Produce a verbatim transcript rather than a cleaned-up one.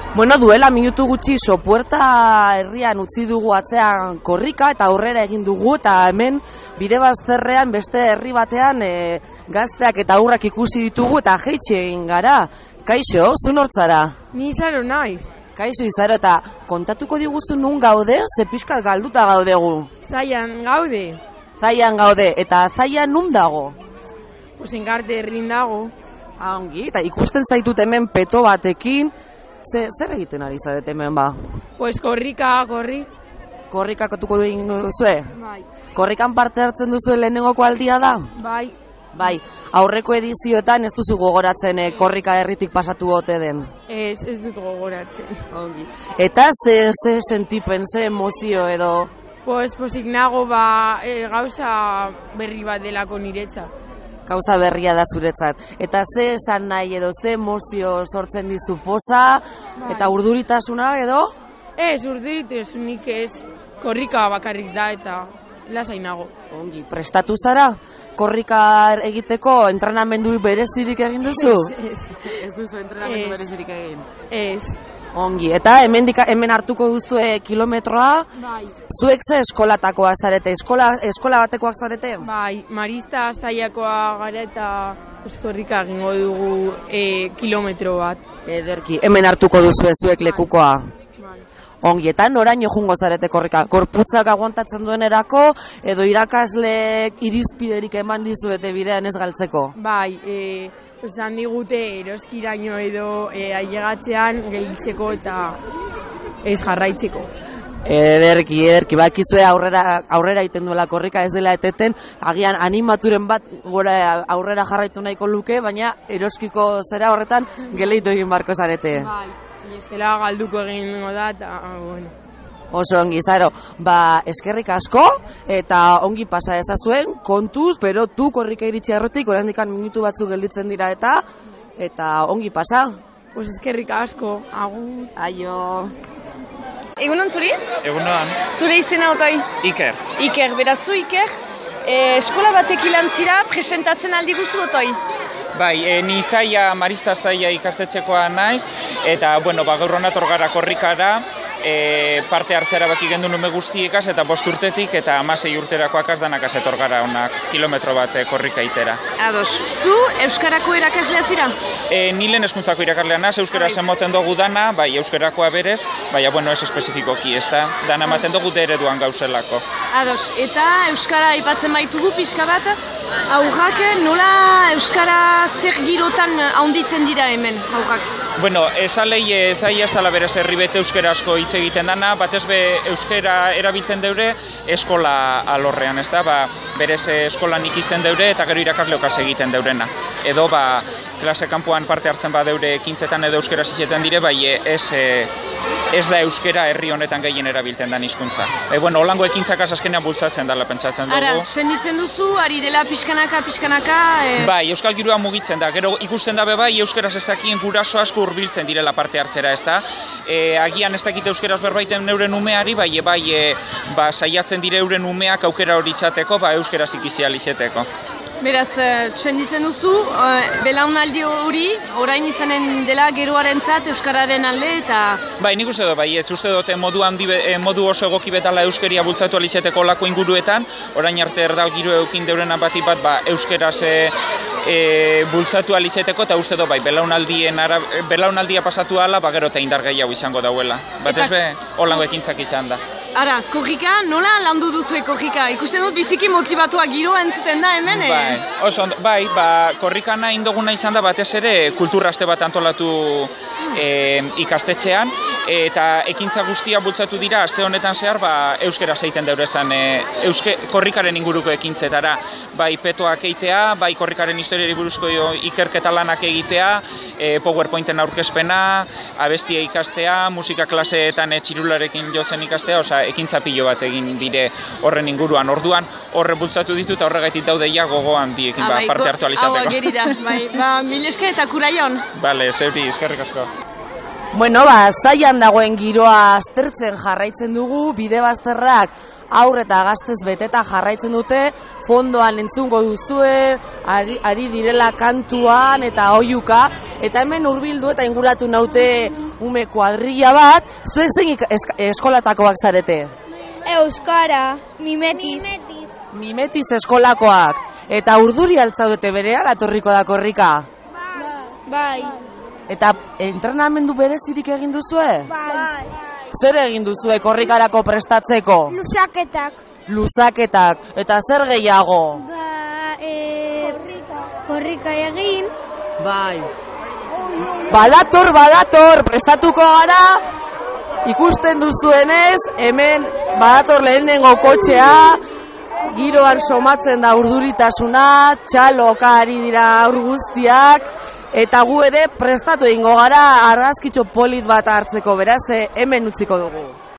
Bueno, duela minutu gutxi Sopuerta herrian utzi dugu atzean korrika eta aurrera egin dugu eta hemen bide bazterrean beste herri batean e, gazteak eta aurrak ikusi ditugu eta jaitsi egin gara. Kaixo, zu nortzara? Ni Izaro naiz. Kaixo Izaro, eta kontatuko diguzu nun gaude, ze pixkat galduta gaudegu. Zaian gaude. Zaian gaude, eta Zaian nun dago? Osengarte herrin dago. Ah, ongi, eta ikusten zaitut hemen peto batekin. Ze, zer egiten ari zarete hemen ba? Pues korrika, korri. Korrikatuko egin duzue? Bai. Korrikan parte hartzen duzu lehenengoko aldia da? Bai. Bai, aurreko edizioetan ez duzu gogoratzen eh, korrika herritik pasatu ote den? Ez, ez dut gogoratzen. Ongi. Eta ze, ze sentipen, ze emozio edo? Pues, posik nago ba e, gauza berri bat delako niretzat. Gauza berria da zuretzat. Eta ze esan nahi edo, ze emozio sortzen dizu poza, bai. Eta urduritasuna edo? Ez, urduritasunik ez, korrika bakarrik da eta lasai nago. Ongi, prestatu zara? Korrika egiteko entrenamendu berezirik egin duzu? Ez, ez. Ez duzu entrenamendu berezirik egin? Ez. Ongi, eta hemen, dika, hemen hartuko duzue kilometroa, bai. Zuek ze eskolatakoa zarete, eskola, eskola batekoak zarete? Bai, Marista Zaiakoa gara eta korrika egingo dugu e, kilometro bat. Ederki, hemen hartuko duzue zuek lekukoa. Bai. Ongi, eta noraino joango zarete korrika? Korputzak aguantatzen duenerako edo irakasleek irizpiderik eman dizuete bidean ez galtzeko? Bai, e, esan digute eroskiraino edo e, ailegatzean gehitzeko eta ez jarraitzeko. Ederki, ederki, bakizue aurrera, aurrera iten duela korrika ez dela eteten, agian animaturen bat gora aurrera jarraitu nahiko luke, baina eroskiko zera horretan geleitu egin barko zarete. Bai, estela galduko egin da eta, bueno. Oso ongi, Izaro, ba, eskerrik asko, eta ongi pasa ezazuen, kontuz, berotu korrika iritsi arrotik, oraindikan minutu batzuk gelditzen dira eta, eta ongi pasa. Pues eskerrik asko, agur. Aio. Egunon zuri? Egunon. Zure izena otai? Iker. Iker, beraz zu Iker, e, eskola batek ilantzira presentatzen aldi guzu otoi? Bai, e, ni Zaia, Marista Zaia ikastetxekoa naiz, eta, bueno, ba, gaur honator gara korrikara, e, parte hartzera baki gendu nume guztiekaz, eta bost urtetik, eta hamasei urterakoak azdanak azetor gara onak kilometro bat e, korrika itera. Ados, zu euskarako erakaslea zira? E, ni lehen eskuntzako irakaslea naz, euskaraz emoten dugu dana, bai euskarakoa berez, baina, bueno, ez espezifikoki, ez da, dana ematen dugu dereduan gauzelako. Ados, eta euskara aipatzen baitugu pixka bat, aurrak nola euskara zer girotan handitzen dira hemen, aurrak? Bueno, esalei Zaia ez dela berez herri bete euskara asko hitz egiten dana, batez be euskara erabiltzen deure eskola alorrean, ez da, ba, berez eskolan ikisten deure eta gero irakasleokaz egiten deurena. Edo, ba, klase kanpoan parte hartzen ba deure ekintzetan edo euskara zizetan dire, bai ez, ez da euskara herri honetan gehien erabiltzen den hizkuntza. E, bueno, holango ekintzakaz azkenean bultzatzen dela pentsatzen dugu. Ara, senditzen duzu, ari dela pixkanaka, pixkanaka... E... Bai, euskal girua mugitzen da, gero ikusten dabe bai, euskaraz ez dakien guraso asko hurbiltzen direla parte hartzera, ez da. E, agian ez dakite euskaraz berbaiten euren umeari, bai, e, bai, e, ba, saiatzen dire euren umeak aukera hori izateko, ba, euskaraz ikizial izeteko. Beraz, senditzen duzu, belaunaldi hori, orain izanen dela geroarentzat euskararen alde eta... Bai, nik uste dut, bai, ez uste dut modu, handi, modu oso egoki betala euskeria bultzatu alizeteko lako inguruetan, orain arte erdal giro eukin deurena bati bat, ba, euskeraz e, e, bultzatu alizeteko, eta uste dut, bai, belaunaldien ara, belaunaldia pasatu ala, ba, gero eta indar gehiago izango dauela. Bat ez be, holango ekintzak izan da. Ara, korrika, nola landu duzue korrika? Ikusten dut biziki motibatua giroa entzuten da hemen? Bai, oso, bai, ba, korrikana indoguna izan da batez ere kulturraste bat antolatu e, ikastetxean, eta ekintza guztia bultzatu dira, aste honetan zehar, ba, euskera zeiten deurezan, e, euske, korrikaren inguruko ekintzetara, bai petoak eitea, bai korrikaren historiari buruzko ikerketa lanak egitea, e, PowerPointen aurkezpena, abestia ikastea, musika klaseetan e, txirularekin jotzen ikastea, osea, ekintza pilo bat egin dire horren inguruan. Orduan, horre bultzatu ditu eta horregaitik daude ja gogoan diekin ba, parte hartu alizateko. Hau, ageri da, bai, ba, mil esker eta kuraion. Bale, zeuri, eskerrik asko. Bueno, ba, zaian dagoen giroa aztertzen jarraitzen dugu, bide bazterrak aur eta gaztez beteta jarraitzen dute, fondoan entzungo duzue, ari, ari direla kantuan eta oiuka, eta hemen hurbildu eta inguratu naute ume kuadrilla bat, zuek zein esk eskolatakoak zarete? Euskara, mimetiz. Mimetiz. Mimetiz eskolakoak, eta urduri altzaudete berean atorriko da korrika? Bai. Eta entrenamendu berezirik egin duzue? Bai. Zer egin duzue korrikarako prestatzeko? Luzaketak. Luzaketak. Eta zer gehiago? Ba, e... Korrika. Korrika egin. Bai. Badator, badator, prestatuko gara. Ikusten duzuenez, hemen badator lehenengo kotxea. Giroan somatzen da urduritasuna, txaloka ari dira aur guztiak. Eta gu ere prestatu egingo gara argazkitxo polit bat hartzeko, beraz, hemen utziko dugu.